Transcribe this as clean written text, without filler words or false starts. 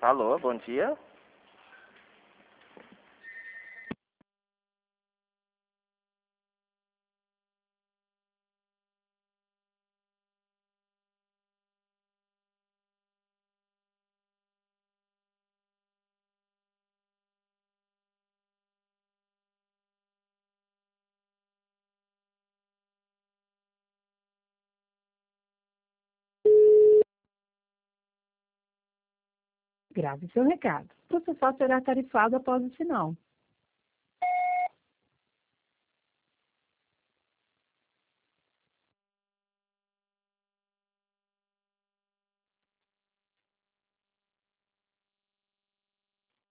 Alô, bom dia. Grave seu recado. O processal será tarifado após o sinal.